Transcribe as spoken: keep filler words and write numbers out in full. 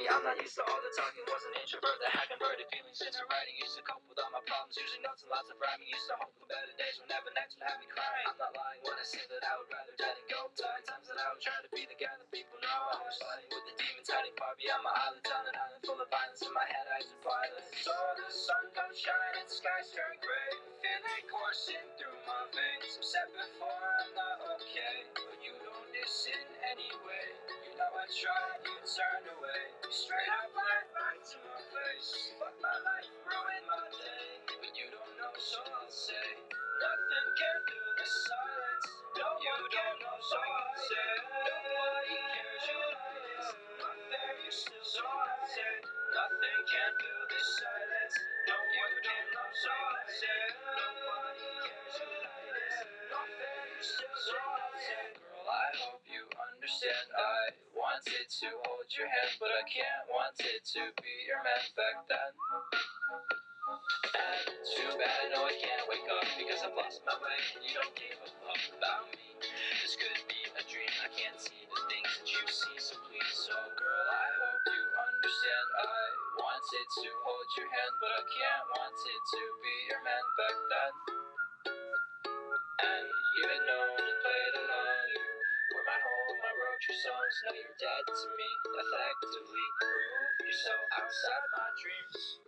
me. I'm not used to all the talking, was an introvert that had converted feelings into writing. Used to cope with all my problems, using notes and lots of rhyming. Used to hope for better days whenever next would have me crying. I'm not lying when I say that I would rather die than go blind. Times that I would try to be the guy that people know. I was fighting with the demons hiding far beyond my eyelids, on an island full of violence. In my head I used to pilot. So the sun don't shine and skies turn gray. Feel it coursing through my veins. I've said before I'm not okay, but you don't listen anyway. You know I tried, you turned away. You straight up lied right to my face. Fuck my life, ruin my day. But you don't know, so I'll say nothing can fill the silence. No, you don't know, so I'll say nobody cares. You lied, it's not fair. You still, so I'll say nothing can fill the silence. No, you don't know, so I'll say nobody cares. You lied, it's not fair. You still, so I'll say girl, I hope you understand. I wanted to hold your hand, but I can't. Wanted to be your man back then. And too bad, I know I can't wake up because I've lost my way and you don't give a fuck about me. This could be a dream, I can't see the things that you see, so please, so girl, I hope you understand. I wanted to hold your hand, but I can't. Wanted to be your man back then. And even known and played along, you were my home, I wrote your songs. Now you're dead to me, effectively remove yourself outside my dreams.